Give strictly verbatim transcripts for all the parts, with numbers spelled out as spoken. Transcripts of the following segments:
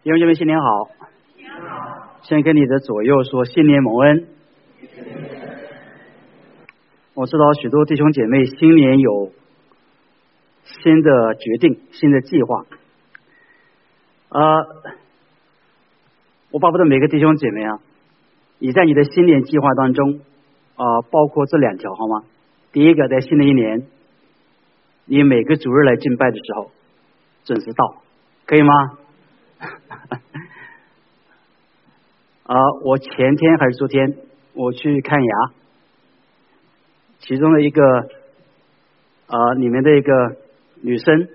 弟兄姐妹，新年好！先跟你的左右说新年蒙恩。我知道许多弟兄姐妹新年有新的决定、新的计划。呃，我巴不得每个弟兄姐妹啊，你在你的新年计划当中啊、呃，包括这两条好吗？第一个，在新的一年，你每个主日来敬拜的时候准时到，可以吗？啊、呃，我前天还是昨天我去看牙，其中的一个啊、呃，里面的一个女生，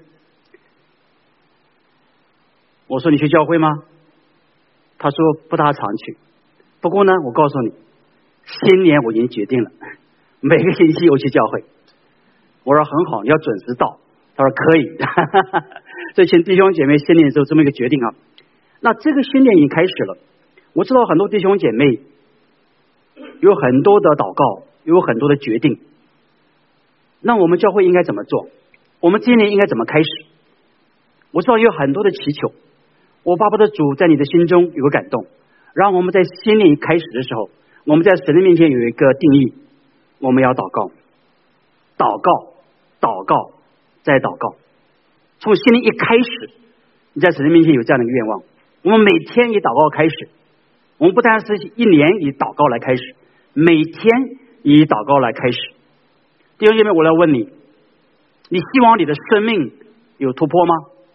我说你去教会吗？她说不大常去，不过呢，我告诉你，新年我已经决定了，每个星期我去教会。我说很好，你要准时到。她说可以。所以请弟兄姐妹新年的时候这么一个决定啊。那这个新年已经开始了，我知道很多弟兄姐妹有很多的祷告，有很多的决定。那我们教会应该怎么做？我们今年应该怎么开始？我知道有很多的祈求，我巴不得主在你的心中有个感动，让我们在新年开始的时候，我们在神的面前有一个定义，我们要祷告，祷告，祷告，再祷告。从新年一开始，你在神的面前有这样的一个愿望，我们每天以祷告开始，我们不单是一年以祷告来开始，每天以祷告来开始。弟兄姐妹，我来问你，你希望你的生命有突破吗？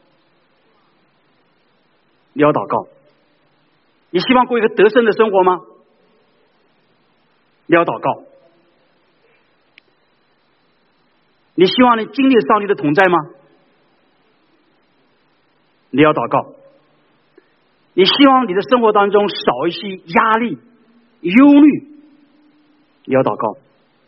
你要祷告。你希望过一个得胜的生活吗？你要祷告。你希望你经历上帝的同在吗？你要祷告。你希望你的生活当中少一些压力、忧虑，你要祷告。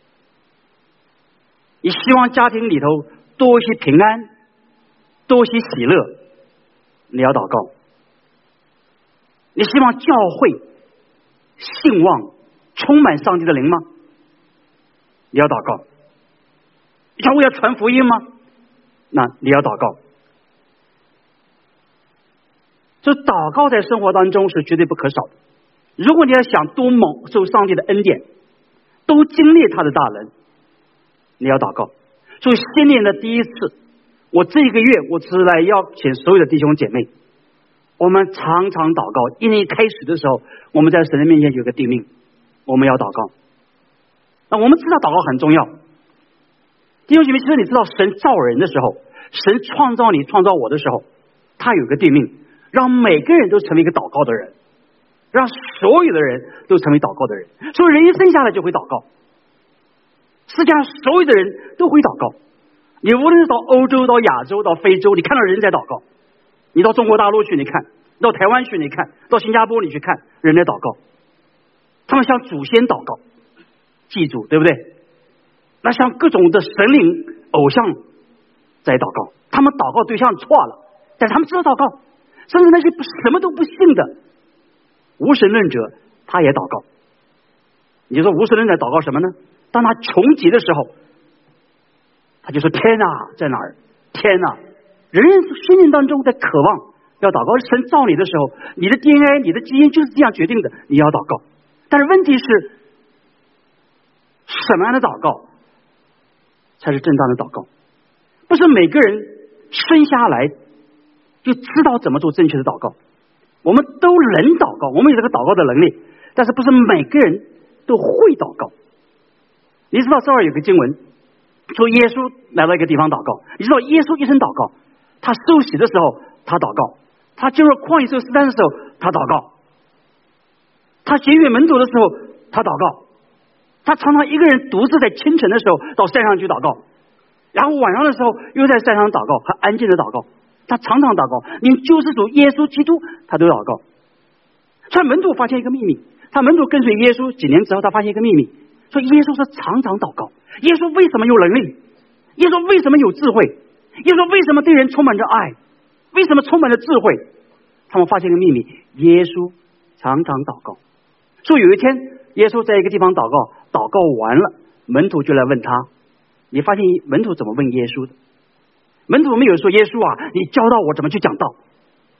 你希望家庭里头多一些平安，多一些喜乐，你要祷告。你希望教会兴旺，充满上帝的灵吗？你要祷告。教会要传福音吗？那你要祷告。这祷告在生活当中是绝对不可少的。如果你要想多蒙受上帝的恩典，都经历他的大能，你要祷告。所以新年的第一次，我这一个月我只来邀请所有的弟兄姐妹，我们常常祷告。一年开始的时候，我们在神的面前有个定命，我们要祷告。那我们知道祷告很重要。弟兄姐妹，其实你知道神造人的时候，神创造你创造我的时候，他有个定命，让每个人都成为一个祷告的人，让所有的人都成为祷告的人。所以人一生下来就会祷告，世界上所有的人都会祷告。你无论是到欧洲、到亚洲、到非洲，你看到人在祷告。你到中国大陆去，你看；到台湾去，你看；到新加坡你去看，人在祷告。他们向祖先祷告，记住，对不对？那像各种的神灵、偶像在祷告，他们祷告对象错了，但是他们知道祷告。甚至那些什么都不信的无神论者，他也祷告。你说无神论者祷告什么呢？当他穷极的时候，他就说天哪，在哪儿？天哪！人心灵当中在渴望要祷告。神造你的时候，你的 D N A、你的基因就是这样决定的，你要祷告。但是问题是，什么样的祷告才是正当的祷告？不是每个人生下来就知道怎么做正确的祷告。我们都能祷告，我们有这个祷告的能力，但是不是每个人都会祷告。你知道这儿有个经文说耶稣来到一个地方祷告，你知道耶稣一生祷告，他受洗的时候他祷告，他进入旷野受试探的时候他祷告，他节约门徒的时候他祷告，他常常一个人独自在清晨的时候到山上去祷告，然后晚上的时候又在山上祷告，很安静的祷告。他常常祷告，连救世主耶稣基督他都祷告。所以门徒发现一个秘密，他门徒跟随耶稣几年之后，他发现一个秘密，说耶稣是常常祷告。耶稣为什么有能力？耶稣为什么有智慧？耶稣为什么对人充满着爱？为什么充满着智慧？他们发现一个秘密，耶稣常常祷告。所以有一天耶稣在一个地方祷告，祷告完了，门徒就来问他，你发现门徒怎么问耶稣的？门徒没有说耶稣啊，你教导我怎么去讲道。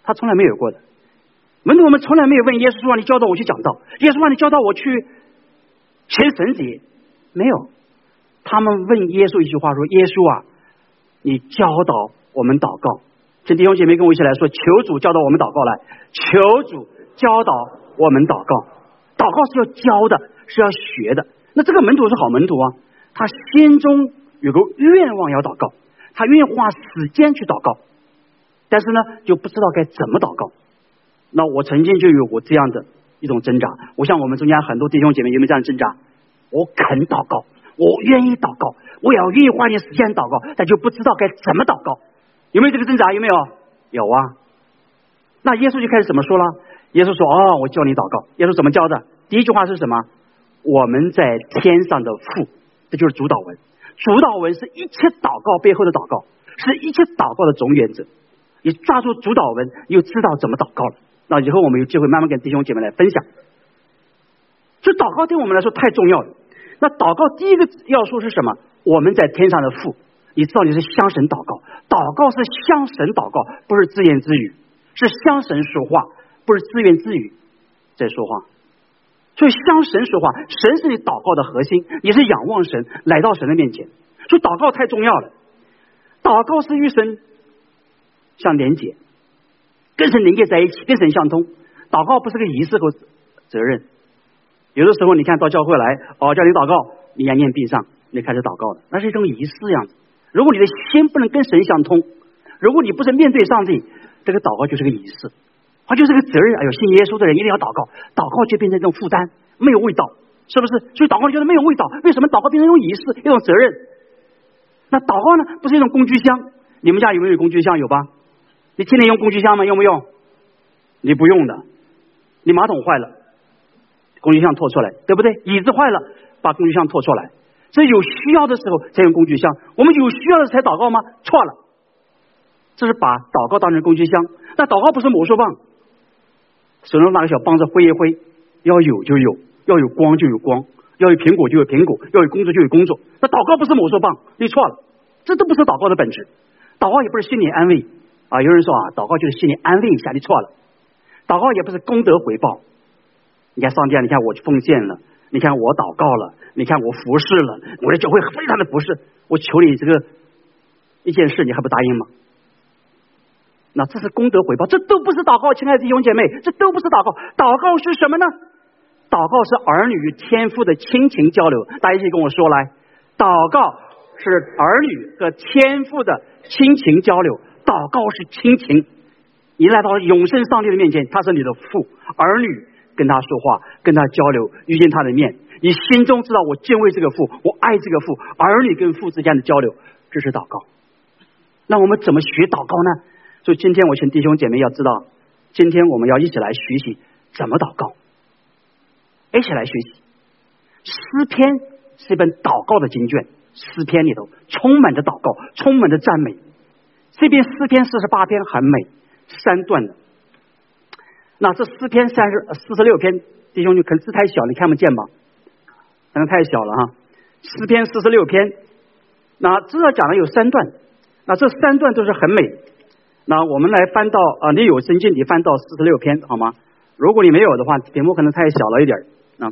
他从来没有过的。门徒我们从来没有问耶稣说你教导我去讲道，耶稣说你教导我去行神迹，没有。他们问耶稣一句话说，耶稣啊，你教导我们祷告。请弟兄姐妹跟我一起来说，求主教导我们祷告来，求主教导我们祷告。祷告是要教的，是要学的。那这个门徒是好门徒啊，他心中有个愿望要祷告，他愿意花时间去祷告，但是呢就不知道该怎么祷告。那我曾经就有过这样的一种挣扎，我想我们中间很多弟兄姐妹有没有这样的挣扎？我肯祷告，我愿意祷告，我也要愿意花点时间祷告，但就不知道该怎么祷告。有没有这个挣扎？有没有？有啊。那耶稣就开始怎么说了？耶稣说，哦，我教你祷告。耶稣怎么教的？第一句话是什么？我们在天上的父，这就是主导文。主导文是一切祷告背后的祷告，是一切祷告的总原则。你抓住主导文，又知道怎么祷告了。那以后我们有机会慢慢跟弟兄姐妹来分享。所以祷告对我们来说太重要了。那祷告第一个要素是什么？我们在天上的父。你知道你是向神祷告，祷告是向神祷告，不是自言自语，是向神说话，不是自言自语在说话。所以向神说话，神是你祷告的核心，你是仰望神，来到神的面前。所以祷告太重要了。祷告是与神相连结，跟神连接在一起，跟神相通。祷告不是个仪式和责任。有的时候你看到教会来，哦，叫你祷告，你眼睛闭上，你开始祷告了，那是一种仪式样子。如果你的心不能跟神相通，如果你不是面对上帝，这个祷告就是个仪式，它就是个责任。哎呦，信耶稣的人一定要祷告，祷告就变成一种负担，没有味道，是不是？所以祷告就是没有味道。为什么祷告变成一种仪式，一种责任？那祷告呢，不是一种工具箱？你们家有没有工具箱？有吧？你天天用工具箱吗？用不用？你不用的。你马桶坏了，工具箱拖出来，对不对？椅子坏了，把工具箱拖出来。所以有需要的时候才用工具箱，我们有需要的才祷告吗？错了，这是把祷告当成工具箱。那祷告不是魔术棒，手上拿个小棒子挥一挥，要有就有，要有光就有光，要有苹果就有苹果，要有工作就有工作。那祷告不是魔术棒，你错了，这都不是祷告的本质。祷告也不是心理安慰啊，有人说啊，祷告就是心理安慰一下，你错了。祷告也不是功德回报。你看上帝啊，你看我奉献了，你看我祷告了，你看我服侍了，我的教会非常的服侍，我求你这个一件事，你还不答应吗？那这是功德回报，这都不是祷告，亲爱的弟兄姐妹，这都不是祷告。祷告是什么呢？祷告是儿女与天父的亲情交流。大家一起跟我说来，祷告是儿女和天父的亲情交流，祷告是亲情。你来到永生上帝的面前，他是你的父，儿女跟他说话，跟他交流，遇见他的面，你心中知道我敬畏这个父，我爱这个父，儿女跟父之间的交流，这是祷告。那我们怎么学祷告呢？所以今天我请弟兄姐妹要知道，今天我们要一起来学习怎么祷告，一起来学习。诗篇是一本祷告的经卷，诗篇里头充满着祷告，充满着赞美。这边诗篇四十八篇很美，三段的。那这诗篇三十四十六篇，弟兄就可能字太小，你看不见吧？可能太小了哈。诗篇四十六篇，那至少讲的有三段，那这三段都是很美。那我们来翻到啊，你有圣经，你翻到四十六篇好吗？如果你没有的话，屏幕可能太小了一点啊。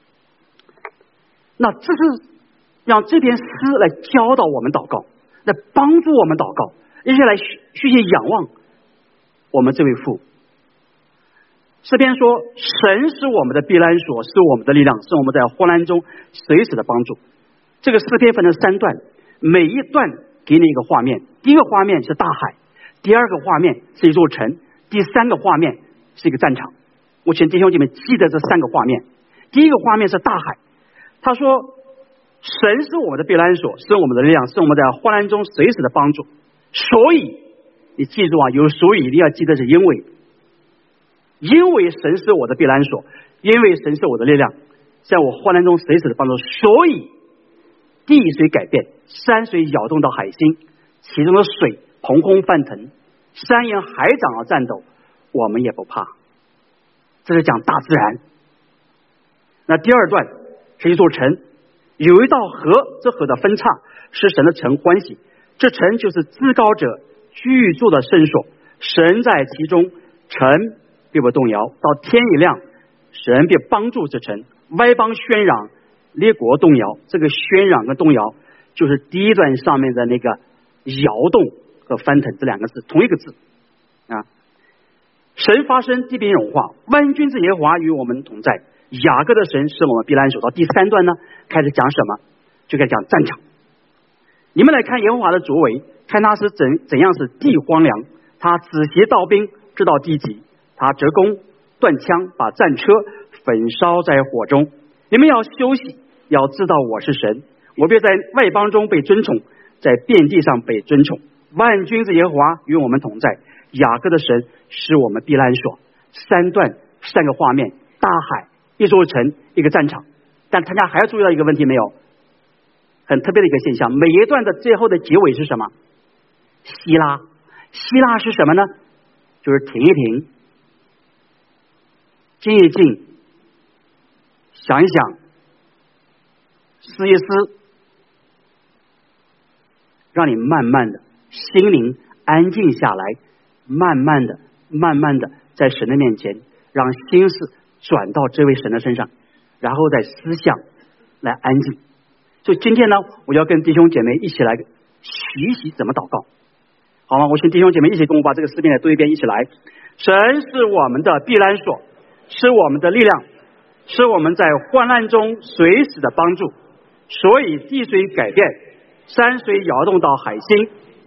那这是让这篇诗来教导我们祷告，来帮助我们祷告，一起来学习仰望我们这位父。诗篇说，神是我们的避难所，是我们的力量，是我们在患难中随时的帮助。这个诗篇分成三段，每一段给你一个画面。第一个画面是大海，第二个画面是一座城，第三个画面是一个战场。我请弟兄姐妹记得这三个画面。第一个画面是大海，他说神是我们的避难所，是我们的力量，是我们在患难中随时的帮助。所以你记住啊，有所以一定要记得是因为因为神是我的避难所，因为神是我的力量，在我患难中随时的帮助，所以地水改变，山水摇动到海心，其中的水腾空翻腾，山岩海涨而颤抖，我们也不怕。这是讲大自然。那第二段是一座城，有一道河，这河的分叉是神的城欢喜，这城就是至高者居住的圣所，神在其中城必不动摇，到天一亮，神必帮助这城。外邦喧嚷，列国动摇。这个喧嚷跟动摇就是第一段上面的那个摇动和翻腾这两个字同一个字啊。神发声，地必融化，万军之耶和华与我们同在。雅各的神是我们避难所。到第三段呢，开始讲什么？就开始讲战场。你们来看耶和华的作为，看他是怎怎样使地荒凉，他止息道兵，直到地极，他折弓断枪，把战车焚烧在火中。你们要休息，要知道我是神，我必在外邦中被尊崇，在遍地上被尊崇。万军之耶和华与我们同在，雅各的神是我们避难所。三段三个画面，大海，一座城，一个战场。但大家还要注意到一个问题没有？很特别的一个现象，每一段的最后的结尾是什么？希拉。希拉是什么呢？就是停一停，静一静，想一想，思一思，让你慢慢的心灵安静下来，慢慢的慢慢的在神的面前，让心思转到这位神的身上，然后在思想来安静。所以今天呢，我要跟弟兄姐妹一起来学习怎么祷告，好吗？我请弟兄姐妹一起跟我把这个诗篇来读一遍，一起来。神是我们的避难所，是我们的力量，是我们在患难中随时的帮助。所以地水改变，山水摇动到海心。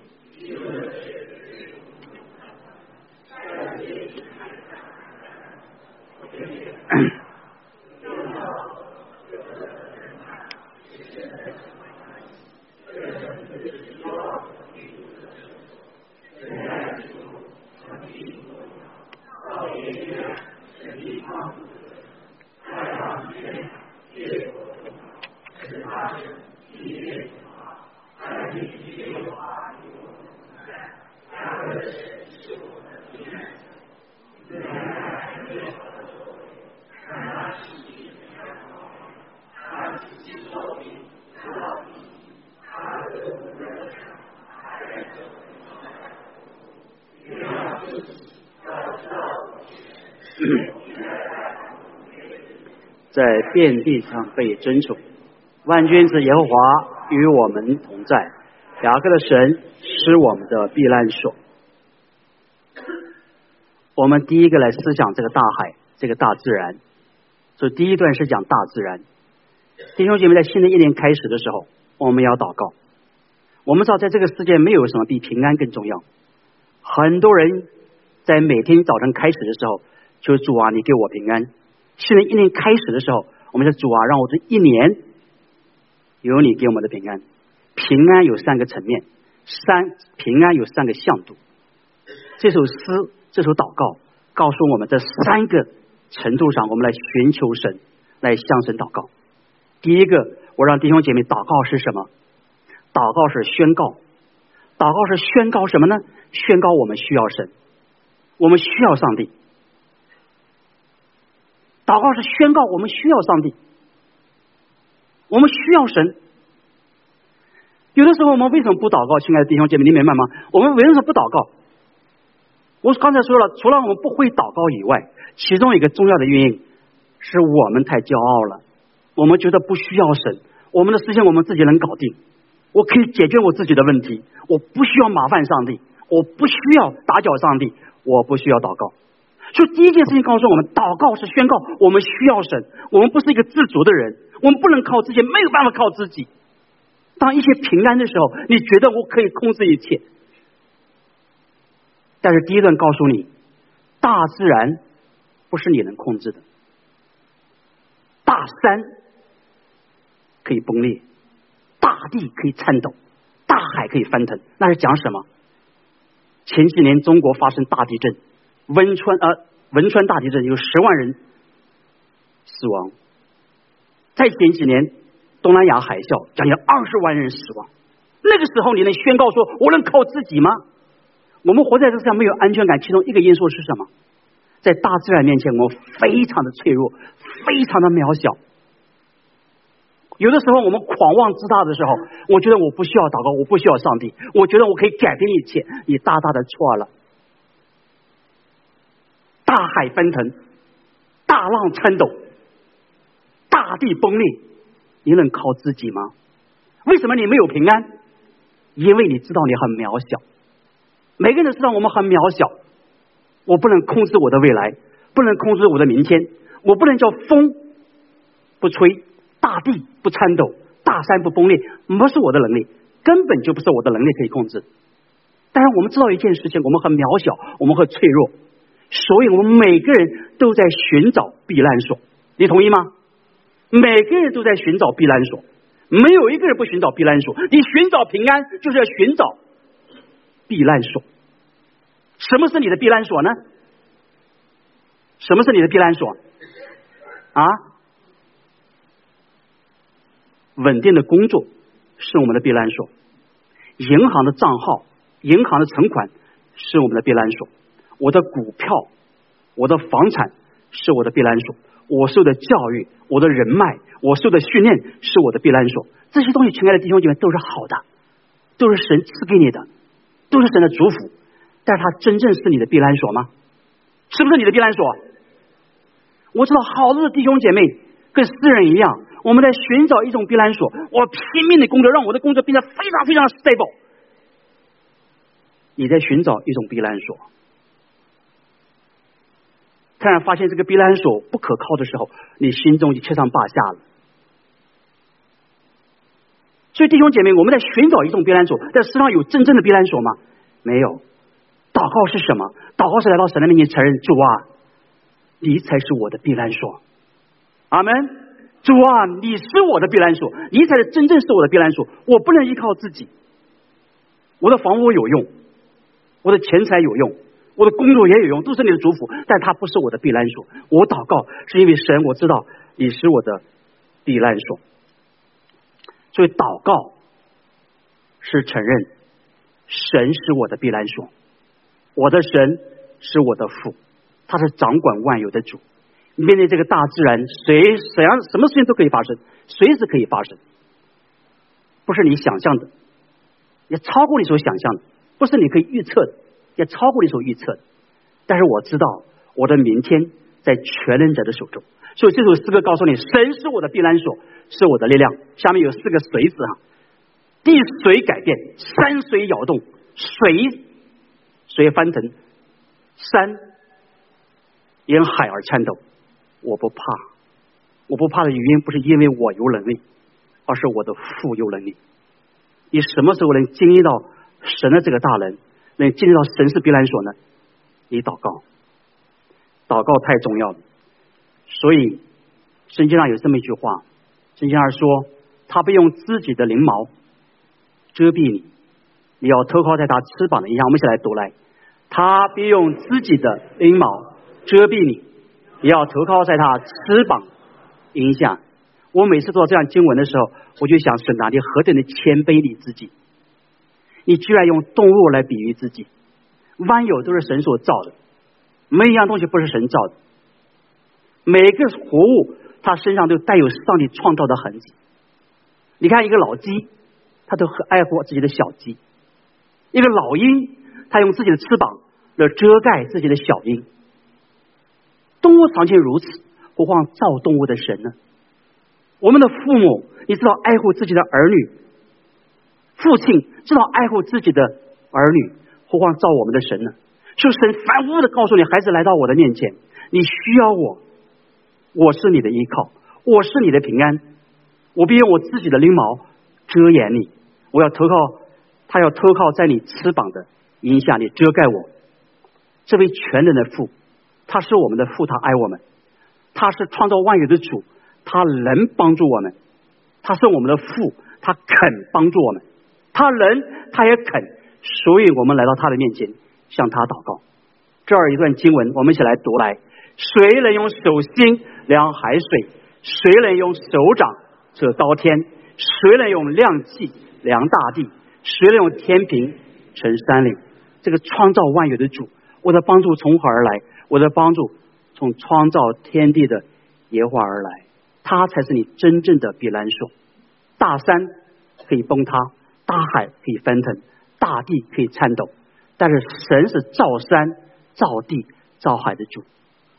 在遍地上被尊崇，万军之耶和华与我们同在，雅各的神是我们的避难所。我们第一个来思想这个大海，这个大自然。所以第一段是讲大自然。弟兄姐妹，在新的一年开始的时候，我们要祷告。我们知道在这个世界没有什么比平安更重要。很多人在每天早晨开始的时候就主啊，你给我平安。新的一年开始的时候，我们说主啊，让我这一年有你给我们的平安。平安有三个层面，三平安有三个向度。这首诗，这首祷告告诉我们这三个程度上，我们来寻求神，来向神祷告。第一个，我让弟兄姐妹祷告是什么？祷告是宣告。祷告是宣告什么呢？宣告我们需要神，我们需要上帝。祷告是宣告我们需要上帝，我们需要神。有的时候我们为什么不祷告？亲爱的弟兄姐妹，你明白吗？我们为什么不祷告？我刚才说了，除了我们不会祷告以外，其中一个重要的原因是我们太骄傲了。我们觉得不需要神，我们的事情我们自己能搞定，我可以解决我自己的问题，我不需要麻烦上帝，我不需要打搅上帝，我不需要祷告。所以第一件事情告诉我们，祷告是宣告我们需要神，我们不是一个自足的人，我们不能靠自己，没有办法靠自己。当一切平安的时候，你觉得我可以控制一切，但是第一段告诉你，大自然不是你能控制的。大山可以崩裂，大地可以颤抖，大海可以翻腾，那是讲什么？前几年中国发生大地震，汶川呃汶川大地震有十万人死亡，再前几年东南亚海啸将近二十万人死亡。那个时候你能宣告说我能靠自己吗？我们活在这世上没有安全感，其中一个因素是什么？在大自然面前我们非常的脆弱，非常的渺小。有的时候我们狂妄自大的时候，我觉得我不需要祷告，我不需要上帝，我觉得我可以改变一切。你大大的错了。 大海翻腾，大浪颤抖，大地崩裂，你能靠自己吗？为什么你没有平安？因为你知道你很渺小。每个人都知道我们很渺小，我不能控制我的未来，不能控制我的明天，我不能叫风不吹，大地不颤抖，大山不崩裂，不是我的能力，根本就不是我的能力可以控制。但是我们知道一件事情，我们很渺小，我们很脆弱，所以我们每个人都在寻找避难所。你同意吗？每个人都在寻找避难所，没有一个人不寻找避难所。你寻找平安，就是要寻找避难所。什么是你的避难所呢？什么是你的避难所啊？稳定的工作是我们的避难所，银行的账号、银行的存款是我们的避难所，我的股票、我的房产是我的避难所，我受的教育、我的人脉、我受的训练是我的避难所。这些东西，亲爱的弟兄姐妹，都是好的，都是神赐给你的，都是神的祝福。但是它真正是你的避难所吗？是不是你的避难所？我知道好多的弟兄姐妹跟诗人一样，我们在寻找一种避难所，我拼命的工作，让我的工作变得非常非常 stable。你在寻找一种避难所，突然发现这个避难所不可靠的时候，你心中就七上八下了。所以弟兄姐妹，我们在寻找一种避难所，在世上有真正的避难所吗？没有。祷告是什么？祷告是来到神的面前承认，主啊，你才是我的避难所。阿门。主啊，你是我的避难所，你才是真正是我的避难所。我不能依靠自己，我的房屋有用，我的钱财有用，我的工作也有用，都是你的祝福，但它不是我的避难所。我祷告是因为神，我知道你是我的避难所。所以祷告是承认神是我的避难所，我的神是我的父，他是掌管万有的主。面对这个大自然，随怎样什么事情都可以发生，随时可以发生，不是你想象的，也超过你所想象的，不是你可以预测的，也超过你所预测的。但是我知道我的明天在全能者的手中，所以这首诗歌告诉你，神是我的避难所，是我的力量。下面有四个随字哈，地水改变，山水摇动，水水翻腾，山因海而颤抖。我不怕，我不怕的原因不是因为我有能力，而是我的父有能力。你什么时候能经历到神的这个大能，能经历到神是避难所呢？你祷告，祷告太重要了。所以圣经上有这么一句话，圣经上说，他不用自己的翎毛遮蔽你，你要投靠在他翅膀的影下。我们一起来读来，他必用自己的翎毛遮蔽你，也要投靠在他翅膀影下。我每次读到这样经文的时候，我就想，神啊，你何等的谦卑你自己，你居然用动物来比喻自己。万有都是神所造的，没一样东西不是神造的，每个活物它身上都带有上帝创造的痕迹。你看一个老鸡，它都很爱护自己的小鸡；一个老鹰，它用自己的翅膀来遮盖自己的小鹰。动物常见如此，何况造动物的神呢？我们的父母，你知道爱护自己的儿女，父亲知道爱护自己的儿女，何况造我们的神呢？就神反复的告诉你，孩子来到我的面前，你需要我，我是你的依靠，我是你的平安，我必用我自己的翎毛遮掩你，我要投靠，他要投靠在你翅膀的荫下，你遮盖我。这位全能的父，他是我们的父，他爱我们，他是创造万有的主，他能帮助我们，他是我们的父，他肯帮助我们，他能，他也肯，所以我们来到他的面前向他祷告。这儿一段经文，我们一起来读来，谁能用手心量海水？谁能用手掌测高天？谁能用量器量大地？谁能用天平盛山岭？这个创造万有的主，我的帮助从何而来？我的帮助从创造天地的耶和华而来，他才是你真正的避难所。大山可以崩塌，大海可以翻腾，大地可以颤抖，但是神是造山造地造海的主。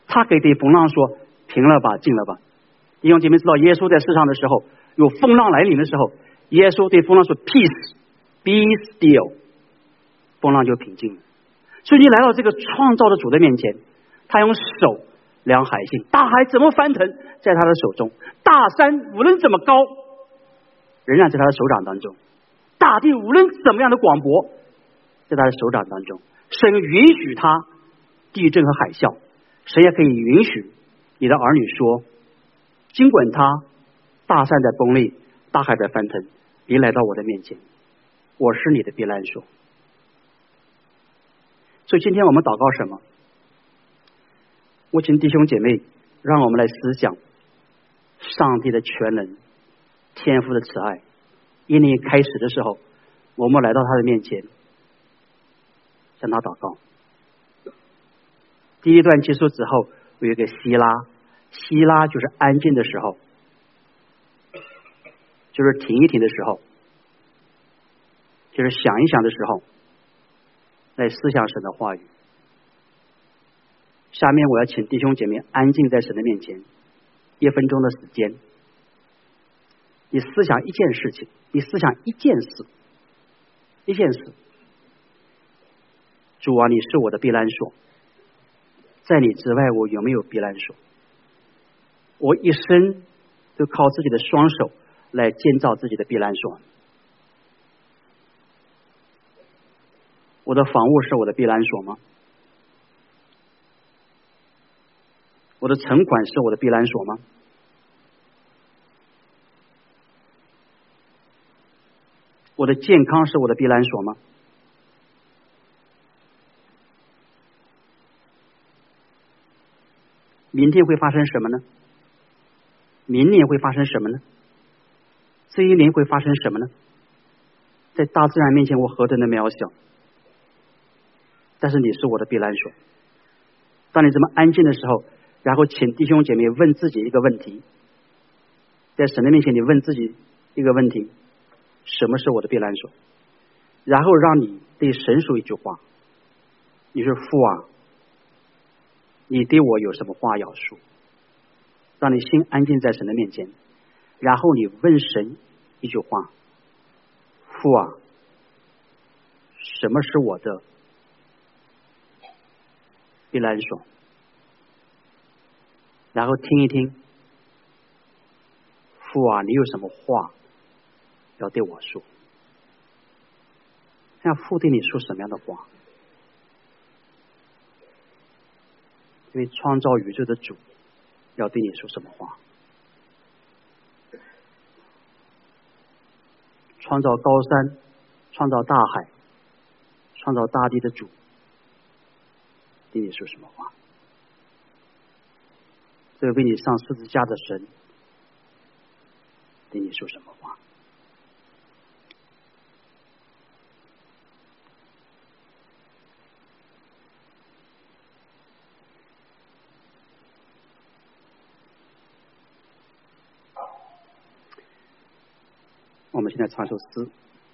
他给对风浪说：“平了吧，静了吧。”弟兄姐妹知道，耶稣在世上的时候，有风浪来临的时候，耶稣对风浪说 ：“Peace, be still。”风浪就平静了。所以你来到这个创造的主的面前，他用手量海星，大海怎么翻腾，在他的手中；大山无论怎么高，仍然在他的手掌当中；大地无论怎么样的广博，在他的手掌当中。神允许他地震和海啸，神也可以允许你的儿女说，尽管他大山在崩裂，大海在翻腾，你来到我的面前，我是你的避难所。所以今天我们祷告什么？我请弟兄姐妹，让我们来思想上帝的全能，天父的慈爱。一年开始的时候，我们来到他的面前，向他祷告。第一段结束之后，有一个希拉，希拉就是安静的时候，就是停一停的时候，就是想一想的时候，来思想神的话语。下面我要请弟兄姐妹安静在神的面前，一分钟的时间，你思想一件事情，你思想一件事，一件事。主啊，你是我的避难所，在你之外我有没有避难所？我一生都靠自己的双手来建造自己的避难所。我的房屋是我的避难所吗？我的存款是我的避难所吗？我的健康是我的避难所吗？明天会发生什么呢？明年会发生什么呢？这一年会发生什么呢？在大自然面前我何等的渺小，但是你是我的避难所。当你这么安静的时候，然后请弟兄姐妹问自己一个问题，在神的面前你问自己一个问题，什么是我的避难所？然后让你对神说一句话，你说父啊，你对我有什么话要说？让你心安静在神的面前，然后你问神一句话，父啊，什么是我的避难所？然后听一听，父啊，你有什么话要对我说？看父对你说什么样的话？因为创造宇宙的主要对你说什么话？创造高山，创造大海，创造大地的主对你说什么话？这为你上十字架的神对你说什么话？我们现在唱首诗。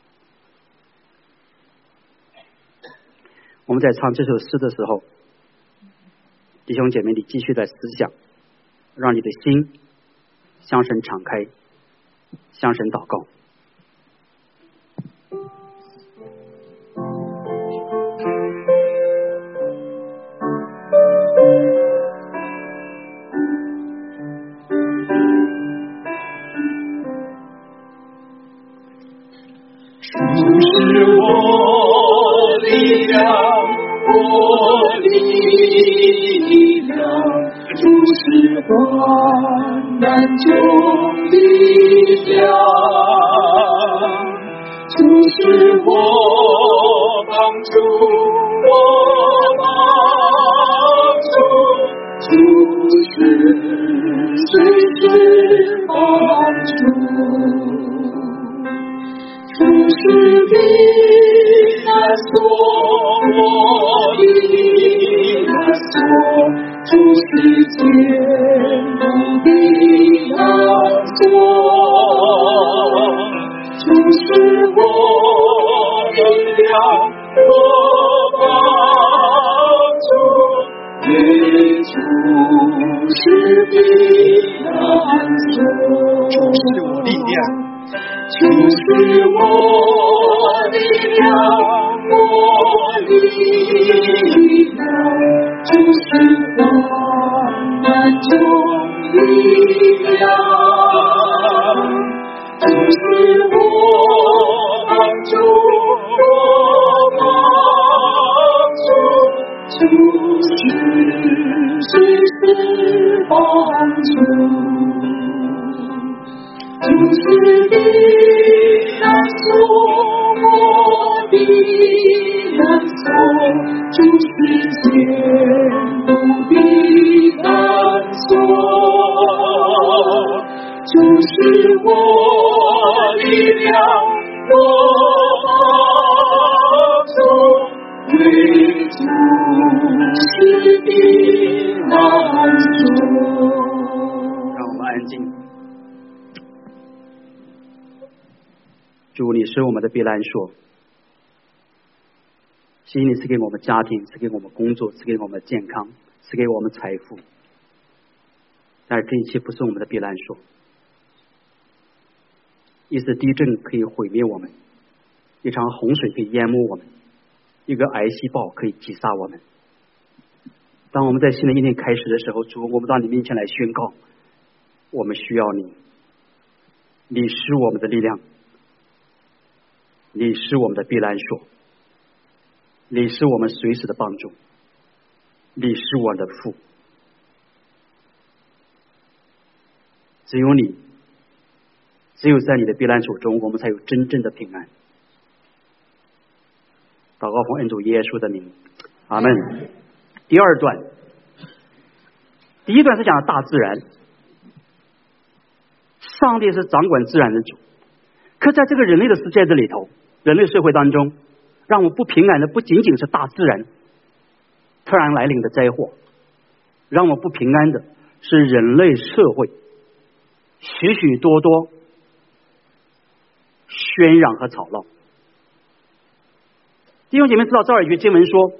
我们在唱这首诗的时候，弟兄姐妹，你继续在思想，让你的心向神敞开，向神祷告。 主是的难说， 主是我力量， 主是我力量，我力量，主是我万众力量，主是我帮助，我帮助，主是随时帮助。主是的难说，我的难说，主是坚固的难说，主是我力量，我帮助，为主是的难说。 让我们安静。主，你是我们的避难所，谢谢你赐给我们家庭，赐给我们工作，赐给我们健康，赐给我们财富，但是这一切不是我们的避难所。一次地震可以毁灭我们，一场洪水可以淹没我们，一个癌细胞可以击杀我们。当我们在新的一年开始的时候，主，我们到你面前来宣告，我们需要你，你是我们的力量，你是我们的避难所，你是我们随时的帮助，你是我们的父。只有你，只有在你的避难所中，我们才有真正的平安。祷告奉恩主耶稣的名，阿门。第二段，第一段是讲的大自然，上帝是掌管自然的主，可在这个人类的世界这里头，人类社会当中，让我们不平安的不仅仅是大自然突然来临的灾祸，让我们不平安的是人类社会许许多多喧嚷和吵闹。弟兄姐妹知道这儿有一句经文说，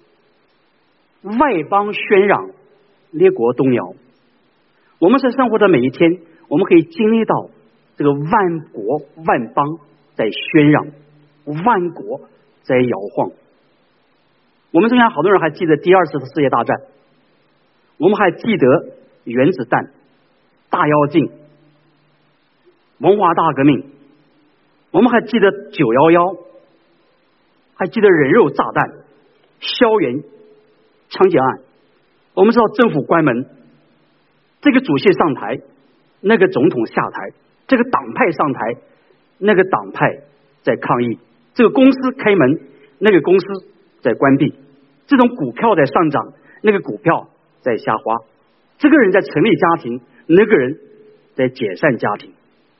外邦喧嚷，列国动摇。我们在生活的每一天，我们可以经历到这个万国万邦在喧嚷，万国在摇晃。我们中间好多人还记得第二次世界大战，我们还记得原子弹、大妖精、文化大革命，我们还记得九一一，还记得人肉炸弹、校园枪击案。我们知道政府关门，这个主席上台，那个总统下台，这个党派上台，那个党派在抗议，这个公司开门，那个公司在关闭，这种股票在上涨，那个股票在下滑，这个人在成立家庭，那个人在解散家庭。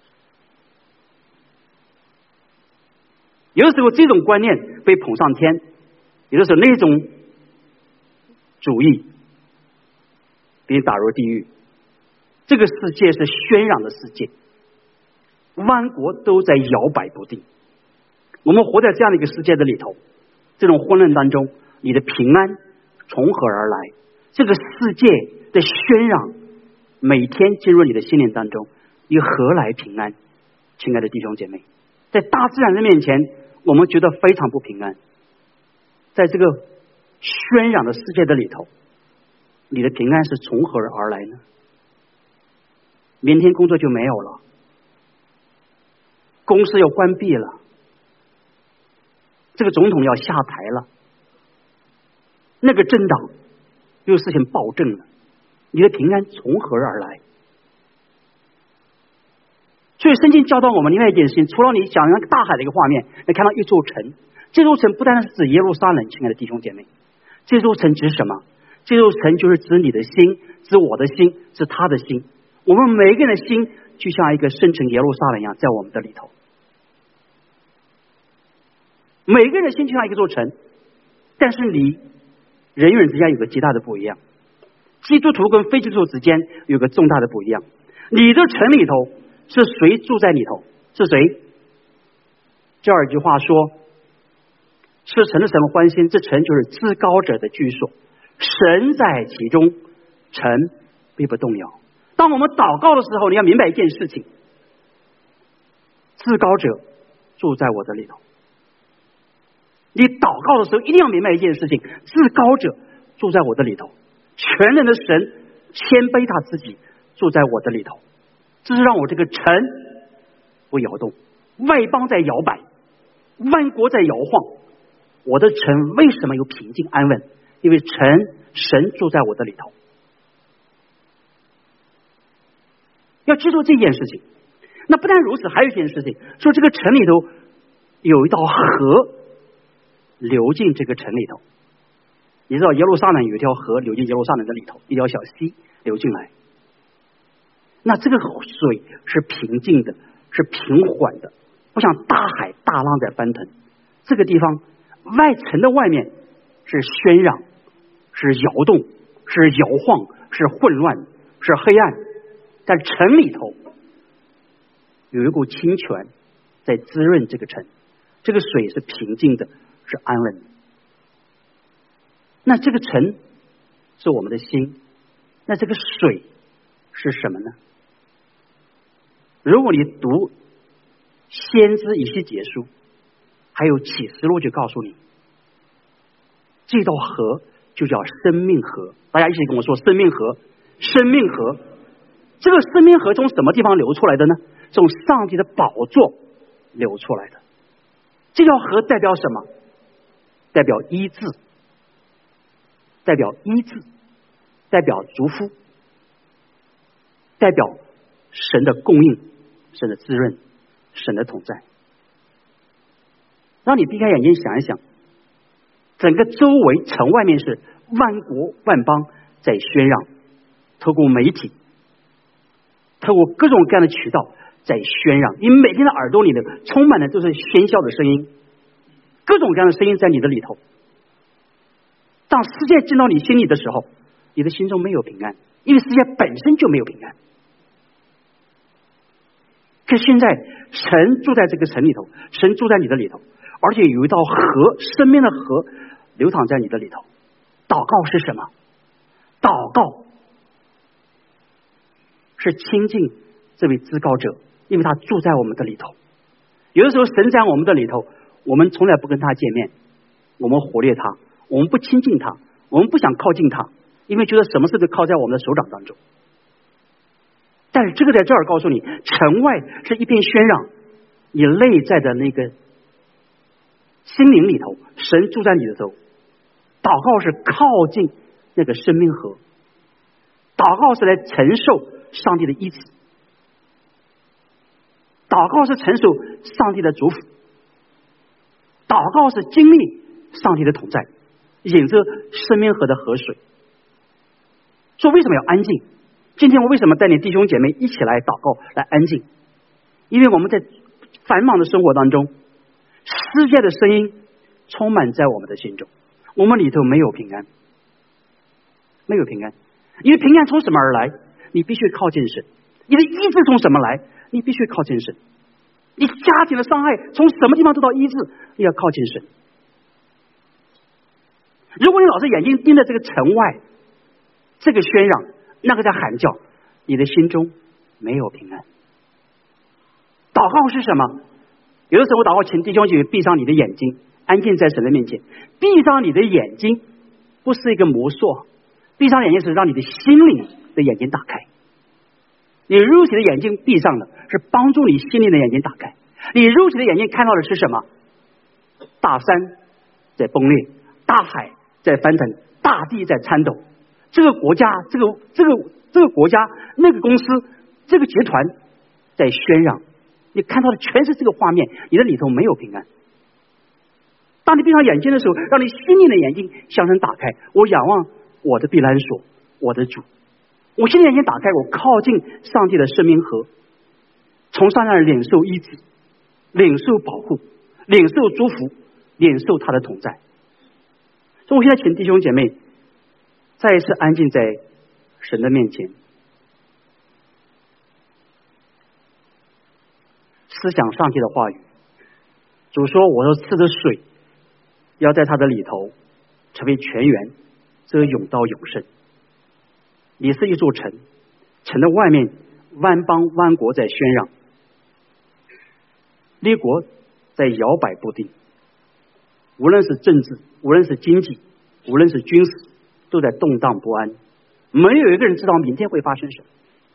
有的时候这种观念被捧上天，有的时候那种主义被打入地狱。这个世界是喧嚷的世界，万国都在摇摆不定。我们活在这样的一个世界的里头，这种混乱当中，你的平安从何而来？这个世界的喧嚷每天进入你的心灵当中，你何来平安？亲爱的弟兄姐妹，在大自然的面前，我们觉得非常不平安。在这个喧嚷的世界的里头，你的平安是从何而来呢？明天工作就没有了，公司要关闭了，这个总统要下台了，那个政党又事情暴政了，你的平安从何而来？所以圣经教导我们另外一件事情，除了你想象大海的一个画面，你看到一座城，这座城不单是指耶路撒冷，亲爱的弟兄姐妹，这座城指什么？这座城就是指你的心，指我的心，指他的心。我们每一个人的心就像一个圣城耶路撒冷一样，在我们的里头。每个人的心就像一个座城，但是你人与人之间有个极大的不一样，基督徒跟非基督徒之间有个重大的不一样。你的城里头是谁住在里头？是谁？这二句话说，是城的什么欢心？这城就是至高者的居所，神在其中，城必不动摇。当我们祷告的时候，你要明白一件事情，至高者住在我的里头。你祷告的时候一定要明白一件事情，至高者住在我的里头，全能的神谦卑他自己住在我的里头，这是让我这个城不摇动，外邦在摇摆，万国在摇晃，我的城为什么有平静安稳？因为城神住在我的里头。要记住这件事情。那不但如此，还有一件事情，说这个城里头有一道河流进这个城里头。你知道耶路撒冷有一条河流进耶路撒冷的里头，一条小溪流进来。那这个水是平静的，是平缓的，不像大海大浪在翻腾。这个地方外城的外面是喧嚷，是摇动，是摇晃，是混乱，是黑暗。但城里头有一股清泉在滋润这个城，这个水是平静的，是安稳的。那这个城是我们的心，那这个水是什么呢？如果你读先知以西结书还有启示录，就告诉你这道河就叫生命河。大家一起跟我说生命河，生命河。这个生命河从什么地方流出来的呢？从上帝的宝座流出来的。这条河代表什么？代表医治，代表医治，代表祝福，代表神的供应，神的滋润，神的同在。让你闭开眼睛想一想，整个周围城外面是万国万邦在喧嚷，透过媒体，透过各种各样的渠道在喧嚷，你每天的耳朵里呢充满了都是喧嚣的声音，各种各样的声音在你的里头。当世界进到你心里的时候，你的心中没有平安，因为世界本身就没有平安。可现在神住在这个城里头，神住在你的里头，而且有一道河，生命的河流淌在你的里头。祷告是什么？祷告是亲近这位至高者，因为他住在我们的里头。有的时候神在我们的里头，我们从来不跟他见面，我们忽略他，我们不亲近他，我们不想靠近他，因为觉得什么事都靠在我们的手掌当中。但是这个在这儿告诉你，城外是一片喧嚷，你内在的那个心灵里头，神住在你的头。祷告是靠近那个生命河，祷告是来承受上帝的医治，祷告是承受上帝的祝福，祷告是经历上帝的同在，引着生命河的河水。说为什么要安静？今天我为什么带领弟兄姐妹一起来祷告，来安静？因为我们在繁忙的生活当中，世界的声音充满在我们的心中，我们里头没有平安，没有平安。因为平安从什么而来？你必须靠近神。你的医治从什么来？你必须靠近神。你家庭的伤害从什么地方得到医治？你要靠近神。如果你老是眼睛盯着这个城外，这个喧嚷，那个在喊叫，你的心中没有平安。祷告是什么？有的时候祷告，请弟兄姐妹闭上你的眼睛，安静在神的面前。闭上你的眼睛不是一个魔术，闭上眼睛是让你的心灵的眼睛打开。你肉体的眼睛闭上了，是帮助你心灵的眼睛打开。你肉体的眼睛看到的是什么？大山在崩裂，大海在翻腾，大地在颤抖，这个国家这个这个这个国家那个公司这个集团在喧嚷，你看到的全是这个画面，你的里头没有平安。当你闭上眼睛的时候，让你心灵的眼睛向神打开，我仰望我的避难所，我的主，我心灵眼睛打开，我靠近上帝的生命河，从上那儿领受医治，领受保护，领受祝福，领受他的同在。所以我现在请弟兄姐妹再一次安静在神的面前，思想上帝的话语。主说，我要赐的水要在他的里头成为泉源，这永到永生。 你是一座城，城的外面万邦万国在喧嚷，列国在摇摆不定，无论是政治，无论是经济，无论是军事，都在动荡不安，没有一个人知道明天会发生什么。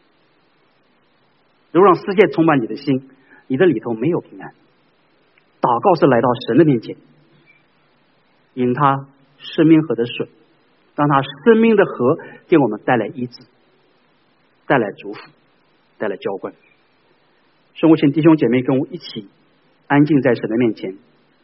如果让世界充满你的心，你的里头没有平安。祷告是来到神的面前，引他生命河的水，让他生命的河给我们带来医治，带来祝福，带来浇灌。所以我请弟兄姐妹跟我一起安静在神的面前。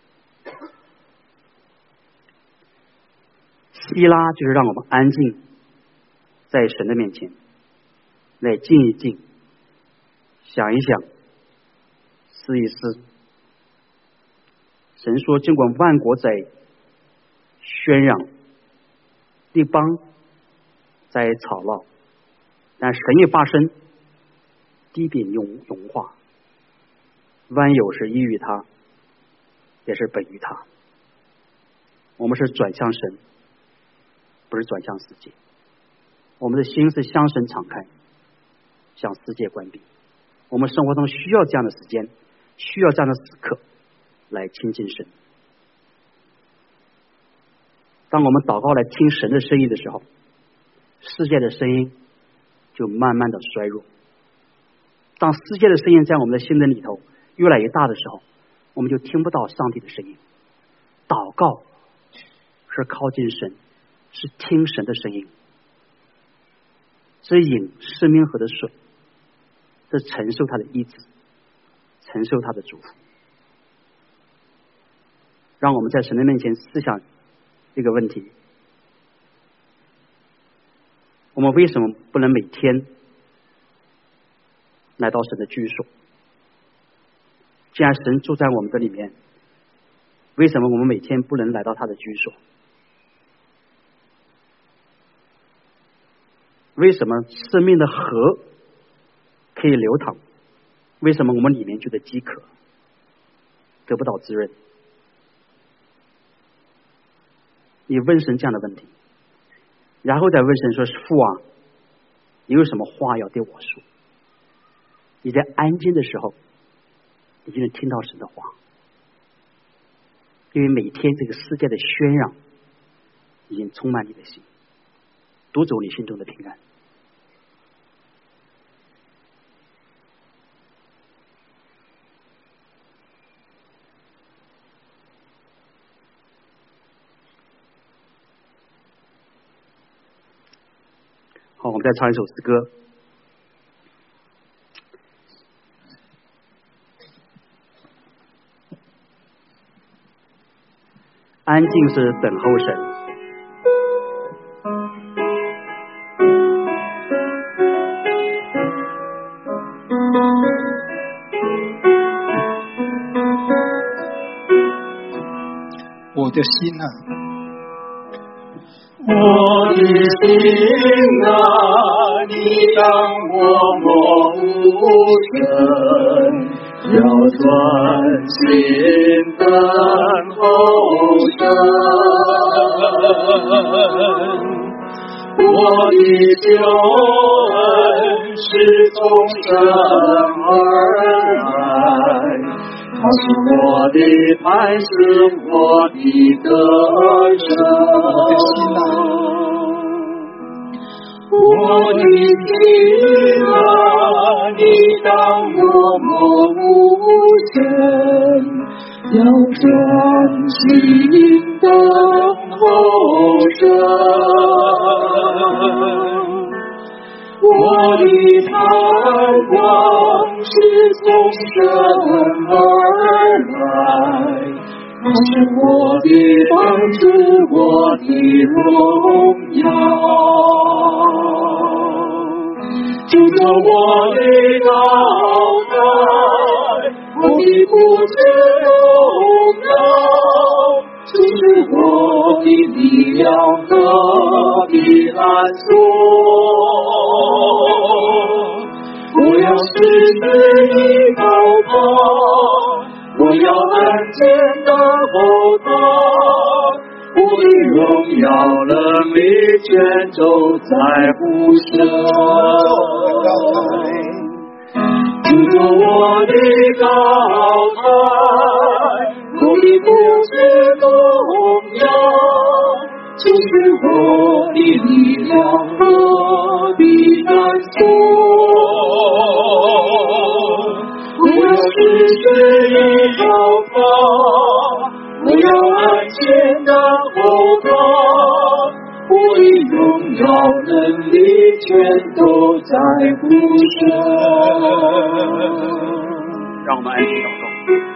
希拉就是让我们安静在神的面前，来静一静，想一想，思一思。神说，尽管万国在喧嚷，地邦在吵闹，但神一发声，地便融融化，万有是依于他，也是本于他。我们是转向神，不是转向世界。我们的心是向神敞开，向世界关闭。我们生活中需要这样的时间，需要这样的时刻来亲近神。当我们祷告来听神的声音的时候，世界的声音就慢慢的衰弱。当世界的声音在我们的心的里头越来越大的时候，我们就听不到上帝的声音。祷告是靠近神，是听神的声音，是饮生命河的水，是承受他的医治，承受他的祝福。让我们在神的面前思想这个问题：我们为什么不能每天来到神的居所？既然神住在我们的里面，为什么我们每天不能来到他的居所？为什么生命的河可以流淌？为什么我们里面觉得饥渴，得不到滋润？你问神这样的问题，然后再问神说：父啊，你有什么话要对我说？你在安静的时候，你就能听到神的话，因为每天这个世界的喧嚷已经充满你的心，夺走你心中的平安。好，我们再唱一首诗歌。安静是等候神。 我的心啊，我的心啊，你让我默无声，要专心等候神。我的救恩是从神而来，他是我的磐石，我的得胜。我的心啊，你当我默无声，要专心等候神。我的盼望是从神而来，他是我的帮助，我的荣耀。就做我的高台，我的不知荣耀，就是我的力量和避难所。我要时时依靠他，我要安静的候他，我的荣耀能力全都在乎神。主做我的高台，我的不知荣耀，就是我的力量和避难所。我要时时依靠他，我要安全的后靠，我的荣耀能力全都在乎神。 让我们安静祷告。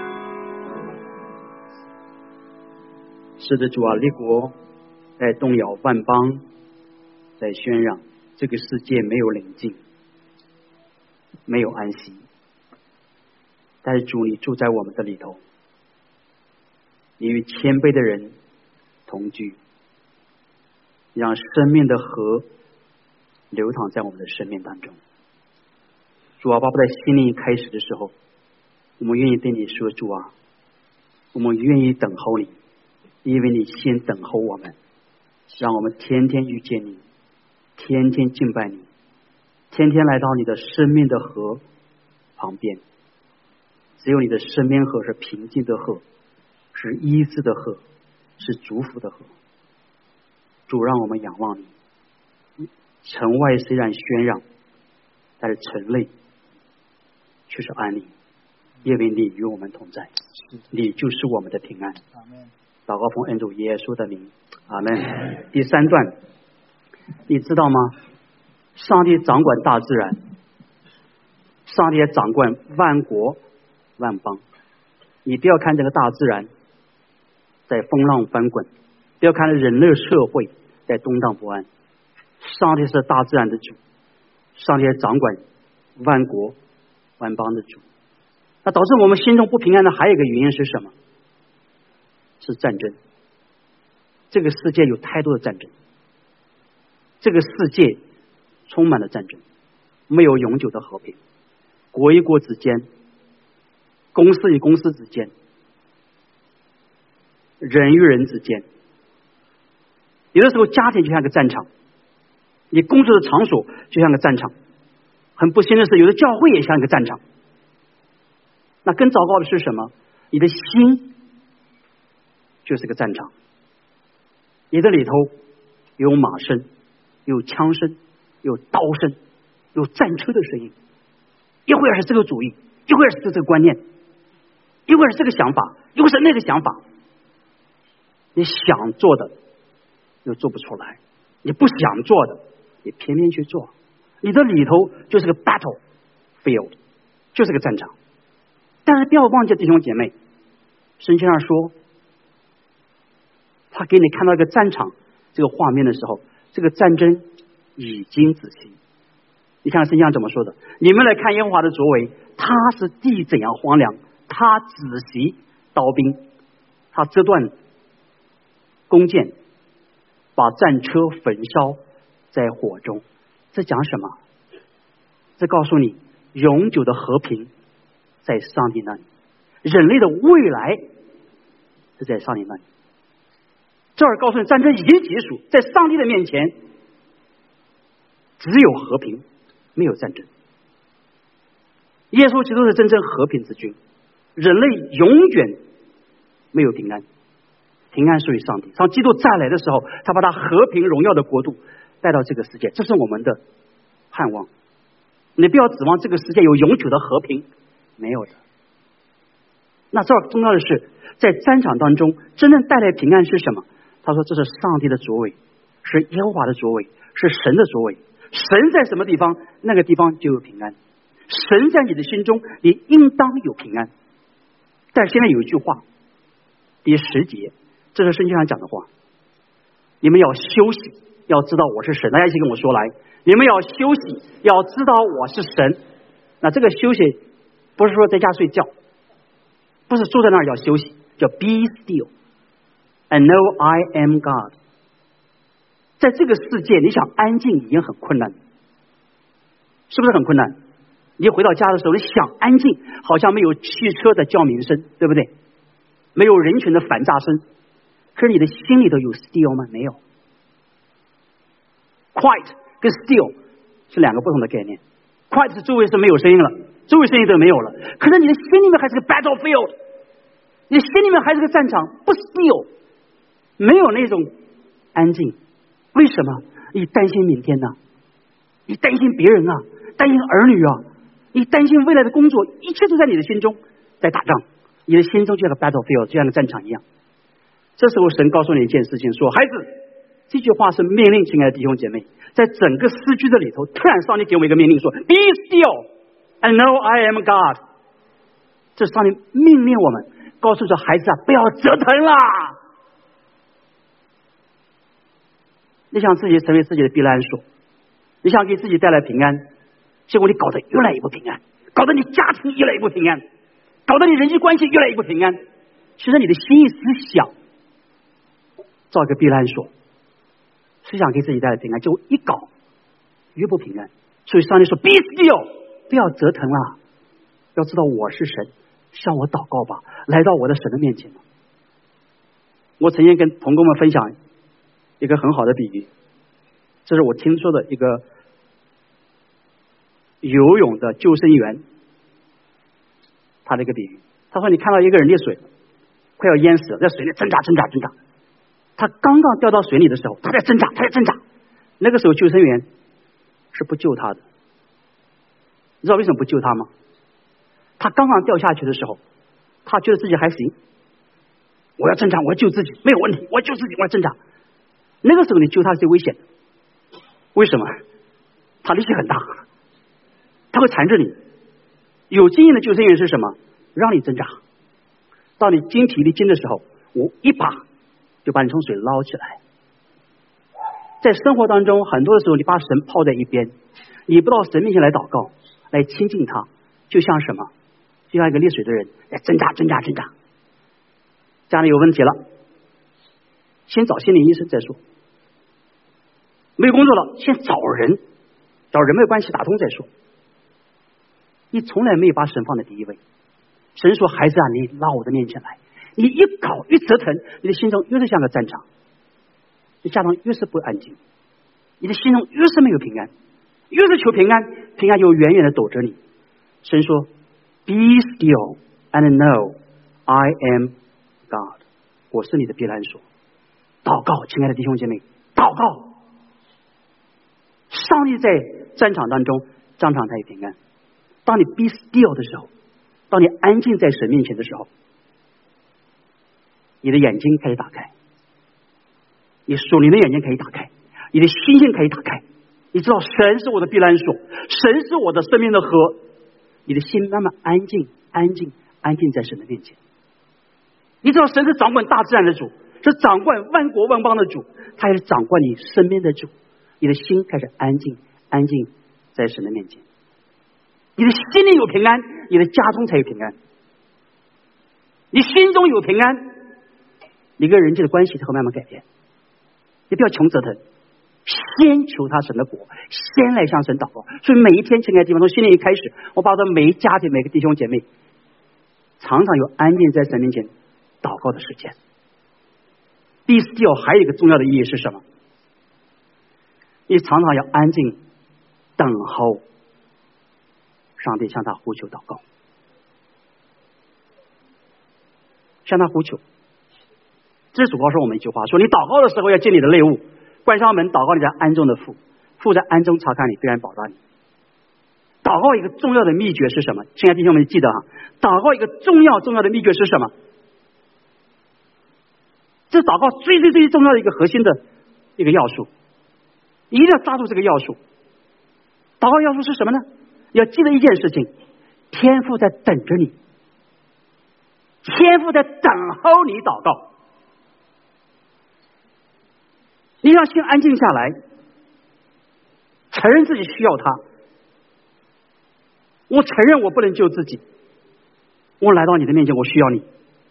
是的，主啊，列国在动摇，万邦在喧嚷，这个世界没有宁静，没有安息。但是主，你住在我们的里头，你与谦卑的人同居，让生命的河流淌在我们的生命当中。主啊，爸爸在心灵开始的时候，我们愿意对你说，主啊，我们愿意等候你，因为你先等候我们，让我们天天遇见你，天天敬拜你，天天来到你的生命的河旁边。只有你的生命河是平静的河，是医治的河，是祝福的河。主，让我们仰望你。城外虽然喧嚷，但是城内却是安宁，因为你与我们同在，你就是我们的平安。祷告奉恩主耶稣的名，阿们。第三段，你知道吗？上帝掌管大自然，上帝也掌管万国万邦。你不要看这个大自然在风浪翻滚，不要看人类社会在动荡不安，上帝是大自然的主，上帝也掌管万国万邦的主。那导致我们心中不平安的还有一个原因是什么？是战争。这个世界有太多的战争，这个世界充满了战争，没有永久的和平。国与国之间，公司与公司之间，人与人之间，有的时候家庭就像个战场，你工作的场所就像个战场。很不幸的是，有的教会也像个战场。那更糟糕的是什么？你的心就是个战场，你的里头有马声，有枪声，有刀声，有战车的声音，一会儿是这个主义，一会儿是这个观念，一会儿是这个想法，一会儿是那个想法。你想做的又做不出来，你不想做的你偏偏去做，你的里头就是个 battle field， 就是个战场。但是不要忘记，弟兄姐妹，圣经上说，他给你看到一个战场这个画面的时候，这个战争已经止息。你看圣经上怎么说的？你们来看耶和华的作为，他是地怎样荒凉，他止息刀兵，他折断弓箭，把战车焚烧在火中。这讲什么？这告诉你永久的和平在上帝那里，人类的未来是在上帝那里。这儿告诉你，战争已经结束，在上帝的面前只有和平，没有战争。耶稣基督是真正和平之君，人类永远没有平安，平安属于上帝。当基督再来的时候，他把他和平荣耀的国度带到这个世界，这是我们的盼望。你不要指望这个世界有永久的和平，没有的。那这儿重要的是，在战场当中真正带来平安是什么？他说这是上帝的作为，是耶和华的作为，是神的作为。神在什么地方，那个地方就有平安。神在你的心中，你应当有平安。但现在有一句话，第十节，这是圣经上讲的话，你们要休息，要知道我是神。大家一起跟我说来，你们要休息，要知道我是神。那这个休息不是说在家睡觉，不是坐在那儿要休息，叫 be still and know I am God。 在这个世界你想安静已经很困难，是不是很困难？你回到家的时候，你想安静，好像没有汽车的叫鸣声，对不对？没有人群的反炸声，可是你的心里头有 still 吗？没有。 quiet 跟 still 是两个不同的概念。quiet 是周围是没有声音了，周围声音都没有了，可是你的心里面还是个 battlefield， 你的心里面还是个战场，不 still， 没有那种安静。为什么？你担心明天呢、啊？你担心别人啊，担心儿女啊，你担心未来的工作，一切都在你的心中在打仗，你的心中就像个 battlefield， 就像个战场一样。这时候神告诉你一件事情，说孩子，这句话是命令，亲爱的弟兄姐妹，在整个诗句的里头，突然上帝给我一个命令说 Be still and know I am God。 这是上帝命令我们，告诉这孩子啊，不要折腾啦。你想自己成为自己的避难所，你想给自己带来平安，结果你搞得越来越不平安，搞得你家庭越来越不平安，搞得你人际关系越来越不平安。其实你的心意思想造一个避难所，是想给自己带来平安，结果一搞越不平安。所以上帝说 Be still， 不要折腾啦，要知道我是神，向我祷告吧，来到我的神的面前。我曾经跟同工们分享一个很好的比喻，这是我听说的一个游泳的救生员他的一个比喻。他说你看到一个人溺水快要淹死了，在水里挣扎挣扎挣扎，他刚刚掉到水里的时候，他在挣扎他在挣扎，那个时候救生员是不救他的。你知道为什么不救他吗？他刚刚掉下去的时候，他觉得自己还行，我要挣扎，我要救自己，没有问题，我要救自己，我要挣扎。那个时候你救他是最危险的。为什么？他力气很大，他会缠着你。有经验的救生员是什么？让你挣扎，到你精疲力尽的时候，我一把就把你从水捞起来。在生活当中，很多的时候你把神抛在一边，你不到神面前来祷告，来亲近他，就像什么？就像一个溺水的人在挣扎挣扎挣扎。家里有问题了，先找心理医生再说。没有工作了，先找人，找人脉关系打通再说。你从来没有把神放在第一位。神说孩子啊，你到我的面前来，你一搞一折腾，你的心中越是像个战场，你家中越是不安静，你的心中越是没有平安，越是求平安，平安就远远的躲着你。神说 Be still and know I am God， 我是你的避难所。祷告，亲爱的弟兄姐妹，祷告，上帝在战场当中，战场才有平安。当你 be still 的时候，当你安静在神面前的时候，你的眼睛可以打开，你属灵的眼睛可以打开，你的心性可以打开。你知道神是我的避难所，神是我的生命的河，你的心慢慢安静安静安静在神的面前。你知道神是掌管大自然的主，是掌管万国万邦的主，他也是掌管你身边的主。你的心开始安静安静在神的面前，你的心里有平安，你的家中才有平安。你心中有平安，你跟人际的关系才会慢慢改变。你不要穷折腾，先求他神的国，先来向神祷告。所以每一天，亲爱的弟兄，从新年一开始，我把我的每一家庭每个弟兄姐妹常常有安静在神面前祷告的时间。Be still 还有一个重要的意义是什么？你常常要安静等候上帝，向他呼求祷告，向他呼求。这是主告诉我们一句话，说你祷告的时候要进你的内屋，关上门，祷告你在暗中的父，父在暗中查看你，必然保障你。祷告一个重要的秘诀是什么？亲爱的弟兄们记得哈，祷告一个重要重要的秘诀是什么？这祷告最最最重要的一个核心的一个要素，一定要抓住这个要素。祷告要素是什么呢？要记得一件事情，天父在等着你，天父在等候你祷告。你让心安静下来，承认自己需要他。我承认我不能救自己，我来到你的面前，我需要你。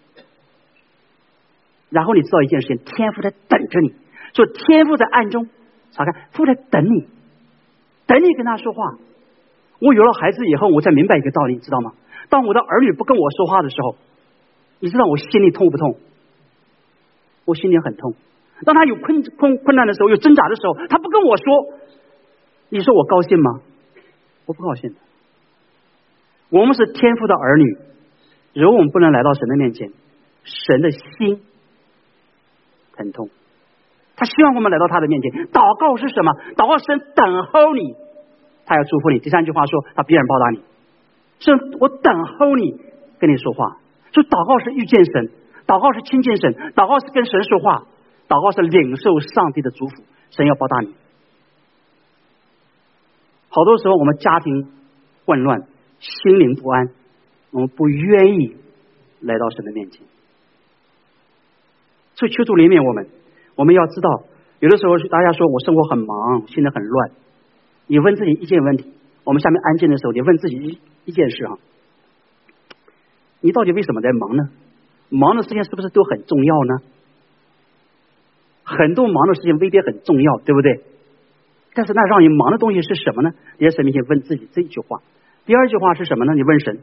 然后你知道一件事情，天父在等着你，说天父在暗中查看，父在等你，等你跟他说话。我有了孩子以后，我才明白一个道理，知道吗？当我的儿女不跟我说话的时候，你知道我心里痛不痛？我心里很痛。 当他有困困困难的时候，有挣扎的时候，他不跟我说，你说我高兴吗？我不高兴的。我们是天父的儿女，如果我们不能来到神的面前，神的心疼痛。他希望我们来到他的面前。祷告是什么？祷告神等候你，他要祝福你。第三句话说，他必然报答你。是我等候你跟你说话。所以祷告是遇见神，祷告是亲近神，祷告是跟神说话，祷告是领受上帝的祝福，神要报答你。好多时候我们家庭混乱，心灵不安，我们不愿意来到神的面前。所以求主怜悯我们。我们要知道，有的时候大家说我生活很忙，现在很乱，你问自己一件问题，我们下面安静的时候，你问自己一一件事啊，你到底为什么在忙呢？忙的事情是不是都很重要呢？很多忙的事情未必很重要，对不对？但是那让你忙的东西是什么呢？你在神面前问自己这一句话。第二句话是什么呢？你问神。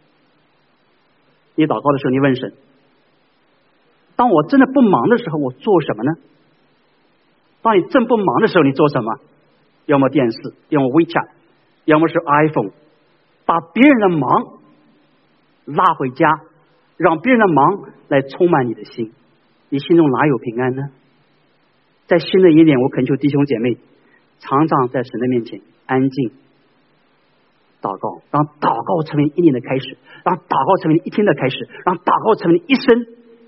你祷告的时候，你问神，当我真的不忙的时候，我做什么呢？当你正不忙的时候，你做什么？要么电视，要么 WeChat， 要么是 iPhone， 把别人的忙拉回家，让别人的忙来充满你的心，你心中哪有平安呢？在新的一年，我恳求弟兄姐妹常常在神的面前安静祷告，让祷告成为一年的开始，让祷告成为一天的开始，让祷告成为一生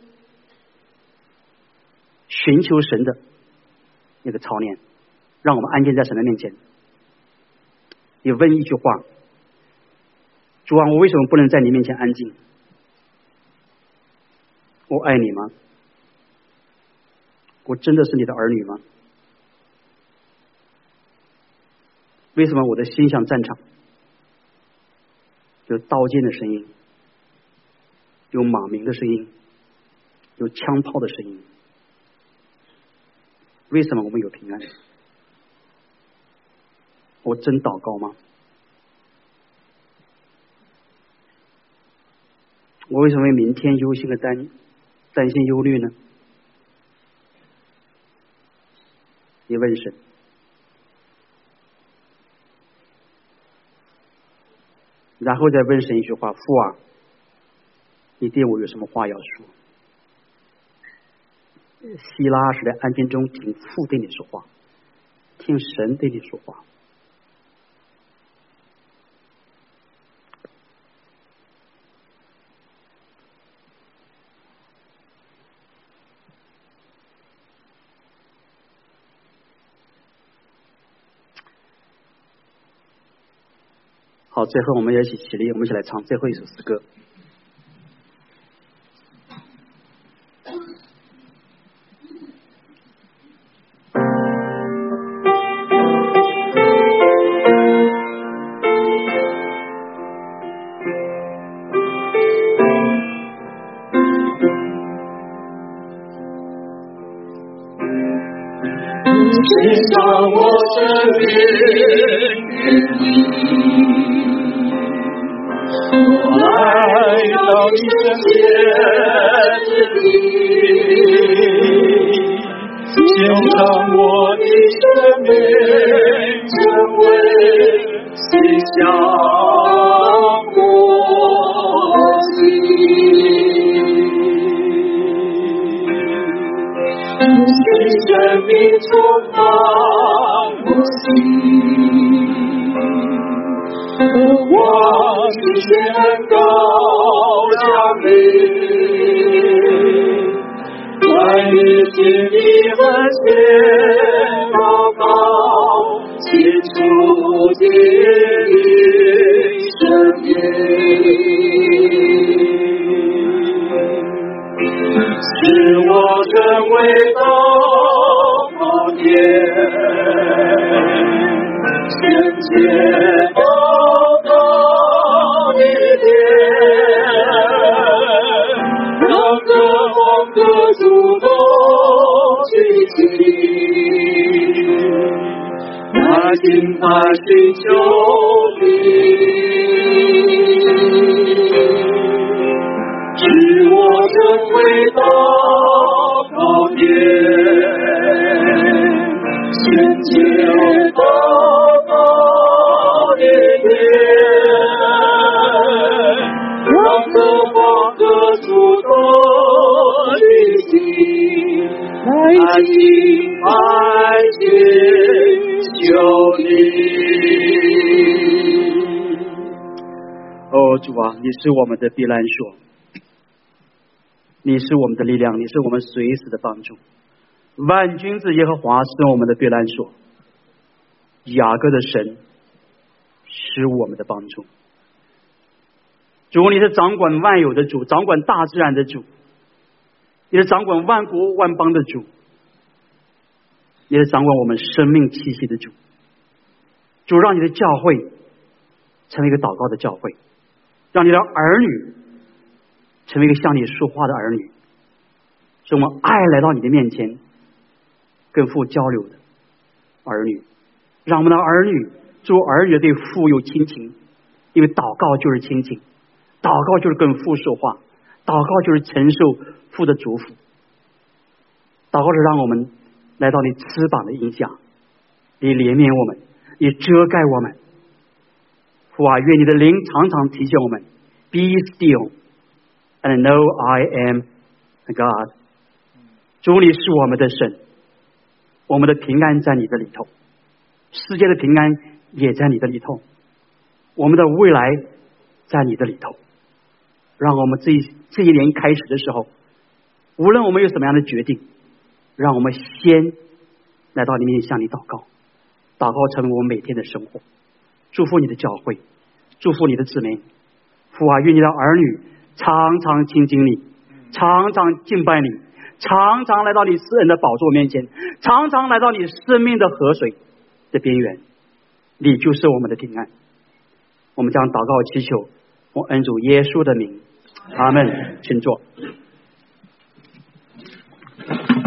寻求神的那个操练。让我们安静在神的面前。你问一句话，主啊，我为什么不能在你面前安静？我爱你吗？我真的是你的儿女吗？为什么我的心像战场，有刀剑的声音，有马鸣的声音，有枪炮的声音？为什么我们有平安？我真祷告吗？我为什么为明天忧心的担担心忧虑呢？你问神。然后再问神一句话，父啊，你对我有什么话要说？希拉是在安静中听父对你说话，听神对你说话。好，最后我们也一起起立，我们一起来唱最后一首诗歌。 请让我生命我来到你身边，献上我的生命，成为馨香我心。你生命充满我心，渴望实现高降临，在你心里和谐祷告，清楚的声音，使我成为祷告殿，圣洁祷告的殿，让各方各族都聚集，来敬拜寻求你。使我成为祷告殿， 应爱接求你。 哦，主啊，你是我们的避难所，你是我们的力量，你是我们随时的帮助。万军之耶和华是我们的避难所，雅各的神是我们的帮助。主，你是掌管万有的主，掌管大自然的主，你是掌管万国万邦的主，你是掌管我们生命气息的主。主，让你的教会成为一个祷告的教会，让你的儿女成为一个向你说话的儿女，使我们爱来到你的面前，跟父交流的儿女，让我们的儿女做儿女对父有亲情，因为祷告就是亲情，祷告就是跟父说话，祷告就是承受父的祝福，祷告是让我们来到你翅膀的荫下，你怜悯我们，你遮盖我们。父啊，愿你的灵常常提醒我们 Be still and know I am God。 主，你是我们的神，我们的平安在你的里头，世界的平安也在你的里头，我们的未来在你的里头。让我们这一这一年开始的时候，无论我们有什么样的决定，让我们先来到你面前向你祷告，祷告成为我们每天的生活。祝福你的教会，祝福你的子民。父啊，愿你的儿女常常亲近你，常常敬拜你，常常来到你施恩的宝座面前，常常来到你生命的河水的边缘。你就是我们的平安。我们将祷告祈求，奉恩主耶稣的名，阿们。请坐。